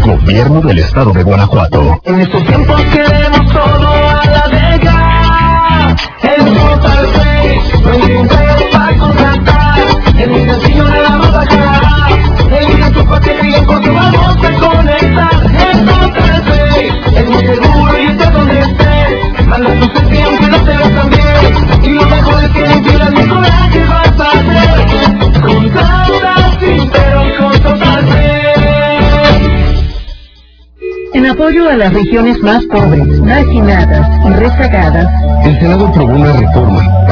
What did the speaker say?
Gobierno del Estado de Guanajuato. En estos tiempos queremos todo a la vega. El Total Play, no hay dinero para contratar. En un sencillo le damos a bajar. Elige tu paquete y en corto vamos a conectar. El Total Play es muy seguro y esté donde esté. Manda tu selfie aunque no te veas tan bien. Y lo mejor es que ni pilas ni coraje vas a hacer. Con tanta sí, pero con Total Play. En apoyo a las regiones más pobres, marginadas y rezagadas, El Senado aprobó una reforma